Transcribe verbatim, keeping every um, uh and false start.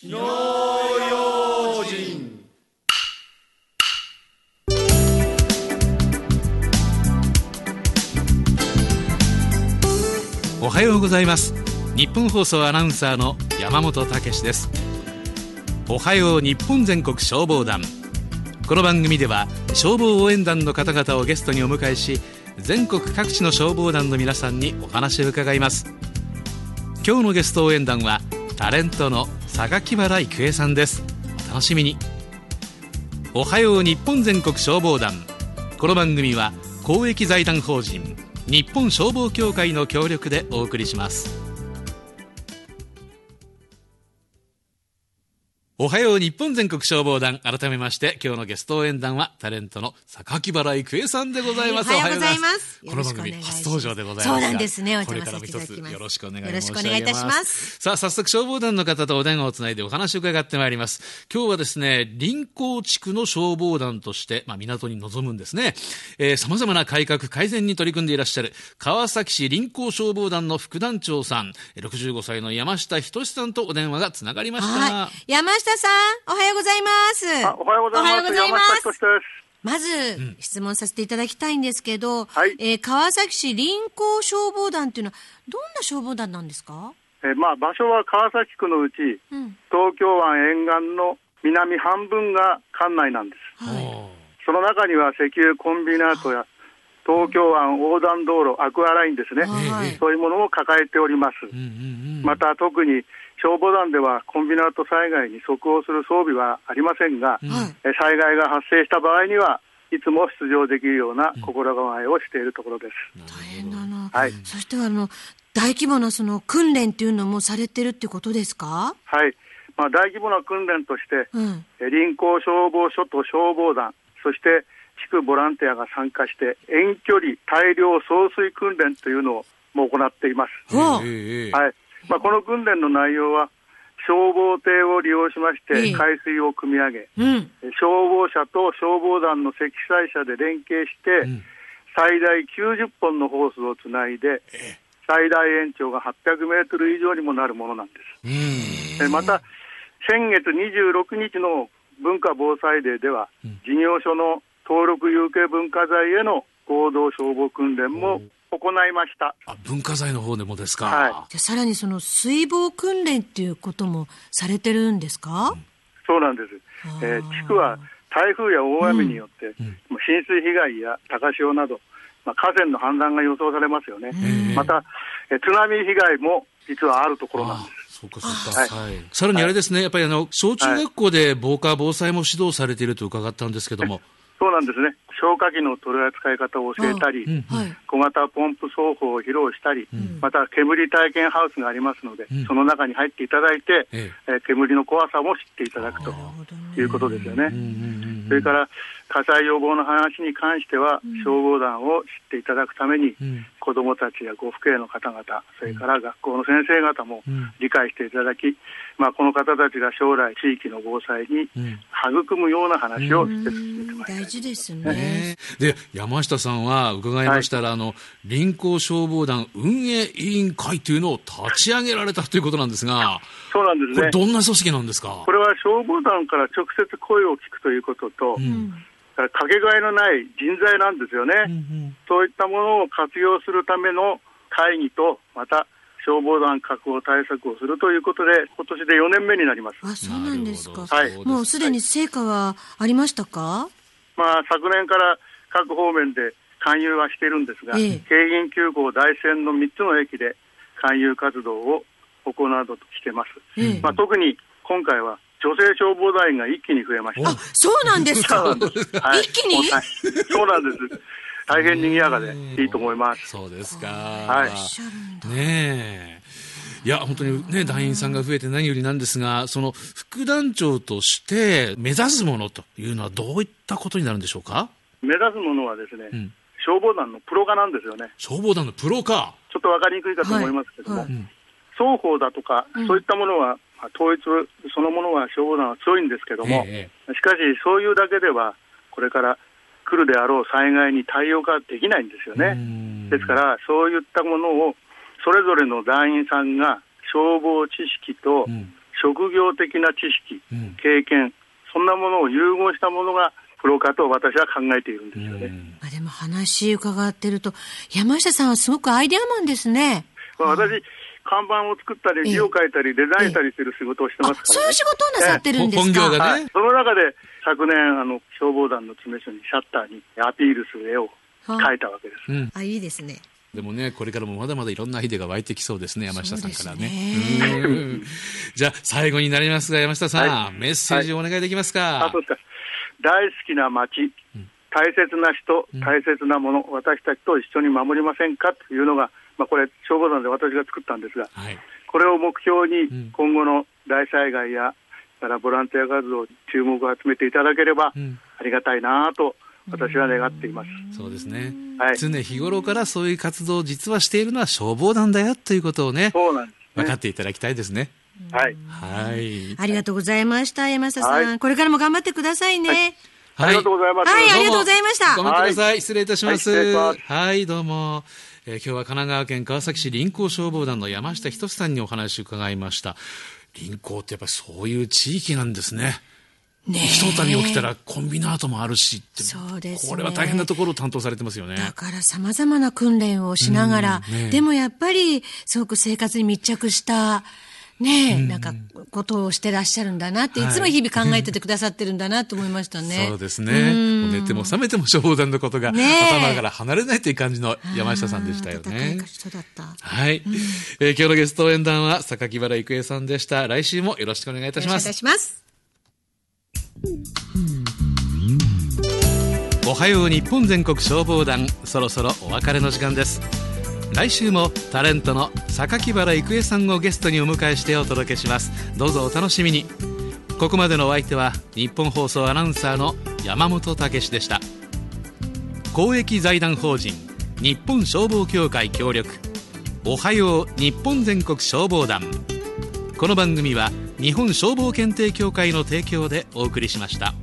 火の用心。 おはようございます。日本放送アナウンサーの山本武史です。おはよう日本全国消防団。この番組では消防応援団の方々をゲストにお迎えし、全国各地の消防団の皆さんにお話を伺います。今日のゲスト応援団はタレントの榊原郁恵さんです。お楽しみに。おはよう日本全国消防団。この番組は公益財団法人日本消防協会の協力でお送りします。おはよう日本全国消防団。改めまして今日のゲスト応援団はタレントの榊原郁恵さんでございます。 はい、おはようございます。 この番組初登場でございますが、 そうなんですね。 これからも一つよろしくお願い申し上げます。 よろしくお願いいたします。 さあ、早速消防団の方とお電話をつないでお話を伺ってまいります。今日はですね、臨港地区の消防団として、まあ、港に臨むんですね。えー、様々な改革改善に取り組んでいらっしゃる川崎市臨港消防団の副団長さん、ろくじゅうごさいの山下仁さんとお電話がつながりました。 はい、山下さん、おはようございます。 あ、おはようございます。 おはようございます。 山下仁です。 まず、うん、質問させていただきたいんですけど、 はい、 えー、川崎市臨港消防団というのはどんな消防団なんですか？ えーまあ、場所は川崎区のうち、うん、東京湾沿岸の南半分が管内なんです、はい、その中には石油コンビナートや東京湾横断道路、アクアラインですね、はい、そういうものを抱えております、うんうんうん、また特に消防団ではコンビナート災害に即応する装備はありませんが、うん、災害が発生した場合にはいつも出場できるような心構えをしているところです、 うん、大変だな、 はい、 そしてあの大規模なその訓練というのもされてるってことですか？ はい、まあ、大規模な訓練として、うん、臨港消防署と消防団、そして地区ボランティアが参加して遠距離大量送水訓練というのをも行っています、はい、まあ、この訓練の内容は消防艇を利用しまして海水を汲み上げ、うん、消防車と消防団の積載車で連携して、うん、最大きゅうじゅっぽんのホースをつないで最大延長がはっぴゃくメートル以上にもなるものなんです。うん、また先月にじゅうろくにちの文化防災デーでは、うん、事業所の登録有形文化財への合同消防訓練も行いました。 あ、文化財の方でもですか？ はい、じゃさらにその水防訓練っていうこともされてるんですか？うん、 そうなんです。えー、地区は台風や大雨によって、うん、浸水被害や高潮など、まあ、河川の氾濫が予想されますよね。また、え津波被害も実はあるところなんです。 そうかそうか、はい、さらにあれですね、やっぱりあの小中学校で防火防災も指導されていると伺ったんですけども、はい、 そうなんですね。消火器の取り扱い方を教えたり、うんはい、小型ポンプ奏法を披露したり、うん、また煙体験ハウスがありますので、うん、その中に入っていただいて、ええ、煙の怖さも知っていただくということですよね。それから火災予防の話に関しては、うん、消防団を知っていただくために、うん、子どもたちやご父兄の方々、それから学校の先生方も理解していただき、うん、まあ、この方たちが将来地域の防災に育むような話をして進めてまいりたい、 大事ですね。 で、山下さんは伺いましたら、はい、あの臨港消防団運営委員会というのを立ち上げられたということなんですが、 そうなんですね。 これどんな組織なんですか？ これは消防団から直接声を聞くということと、うん、かけがえのない人材なんですよね、うんうん、そういったものを活用するための会議と、また消防団確保対策をするということで、今年でよねんめになります。 あ、そうなんですか。 はい、 もうすでに成果はありましたか？ まあ、昨年から各方面で勧誘はしているんですが、ええ、京浜急行大山のみっつの駅で勧誘活動を行うなどとしてます、ええ、まあ、特に今回は女性消防団員が一気に増えました。 あ、そうなんですか。はい、一気に、 はい、そうなんです。大変賑やかでいいと思います。 そうですか。 はい。 ねえ。いや、本当にね、団員さんが増えて何よりなんですが、その副団長として目指すものというのはどういったことになるんでしょうか？ 目指すものはですね、うん、消防団のプロ化なんですよね。 消防団のプロ化。 ちょっと分かりにくいかと思いますけども、はいはい、双方だとか、うん、そういったものは統一そのものは消防団は強いんですけども、ええ、しかしそういうだけではこれから来るであろう災害に対応ができないんですよね。ですからそういったものをそれぞれの団員さんが消防知識と職業的な知識、 うん、 経験、そんなものを融合したものがプロかと私は考えているんですよね。 うん、でも話伺ってると山下さんはすごくアイデアマンですね。 私、うん、看板を作ったり字を書いたりデザインしたりする仕事をしてますから、ね、 そういう仕事をなさってるんですか。 本業がね、 はい、その中で昨年あの消防団の詰め所にシャッターにアピールする絵を描いたわけです、 はあ、うん、あいいですね。 でもね、これからもまだまだいろんなアイデアが湧いてきそうですね、山下さんからね。 ねうんじゃあ最後になりますが山下さん、はい、メッセージをお願いできますか。はい、あ、そうですか。 大好きな街、うん、大切な人、大切なもの、うん、私たちと一緒に守りませんかというのが、まあ、これ消防団で私が作ったんですが、はい、これを目標に今後の大災害やからボランティア活動に注目を集めていただければありがたいなと私は願っています。 うそうですね、はい、常日頃からそういう活動を実はしているのは消防団だよということをね、 そうなんですね、 分かっていただきたいですね。 はい、 はい、 ありがとうございました山下さん、はい、これからも頑張ってくださいね。 はい、ありがとうございます。 はい、ありがとうございました。 ごめんください、はい、失礼いたします。 はい、失礼します。 はい、どうも、えー、今日は神奈川県川崎市臨港消防団の山下仁さんにお話を伺いました。臨港ってやっぱりそういう地域なんですね。ね、ひとたび起きたらコンビナートもあるしって、そうですね、これは大変なところを担当されてますよね。 だから様々な訓練をしながら、ね、でもやっぱりすごく生活に密着したね、なんかことをしてらっしゃるんだなって、いつも日々考えててくださってるんだなと思いましたね。 そうですね。もう寝ても覚めても消防団のことが、ね、頭から離れないという感じの山下さんでしたよね。 人だった。 はい、うんえー。今日のゲスト応援団は榊原郁恵さんでした。来週もよろしくお願いいたします。 よろしくお願いいたします。 おはよう日本全国消防団、そろそろお別れの時間です。来週もタレントの榊原郁恵さんをゲストにお迎えしてお届けします。どうぞお楽しみに。ここまでのお相手は日本放送アナウンサーの山本武史でした。公益財団法人日本消防協会協力、おはよう日本全国消防団。この番組は日本消防検定協会の提供でお送りしました。